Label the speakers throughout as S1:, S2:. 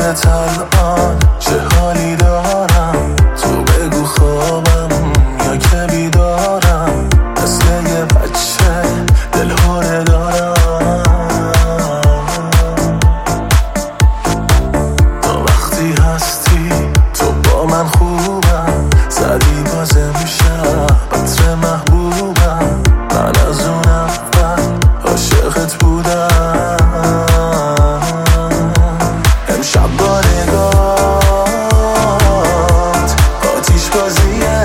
S1: خودت الان چه حالی دارم؟ تو بگو خوابم یا که بیدارم، مثل یه بچه دلهوره دارم. تا وقتی هستی تو با من خوبم، زدی باز امشب عطر محبوبم. من از اون اول عاشقت بودم. امشب با نگات آتیش بازیه،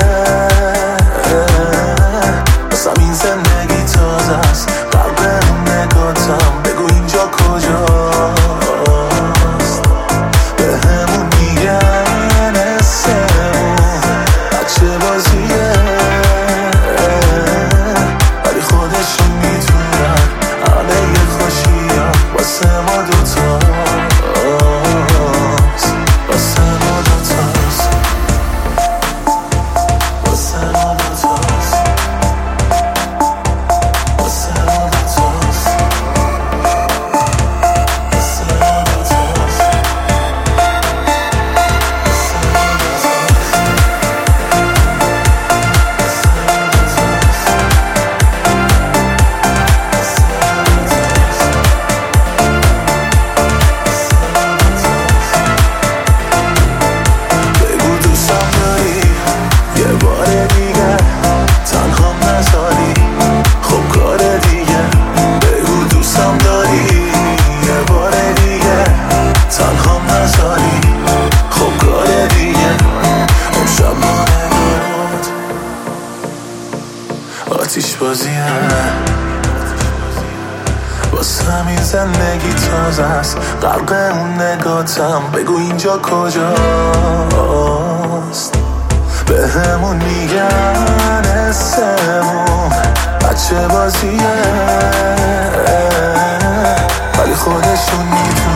S1: بسم این زندگی تازه است، قلب اون نگاتم. بگو اینجا کجاست؟ به همون میگن اسمون بچه بازیه، ولی خودشون میتونن همه یه خوشی‌ها واسه ما دوتاست، واسه ما دوتاست، واسه ما دوتاست، واسه ما دوتاست، واسه ما دوتاست، بگو دوستم داری یه بار دیگه تنهام نذاری، خب کار دیگه. بگو دوستم داری یه بار دیگه تنهام نذاری، خب کار دیگه. امشب با نگات آتیش بازیه، واسه همین زندگی تازه است، غرق اون نگاتم. بگو اینجا کجاست؟ به همون میگن اسمون بچه بازیه، ولی خودشون میدونن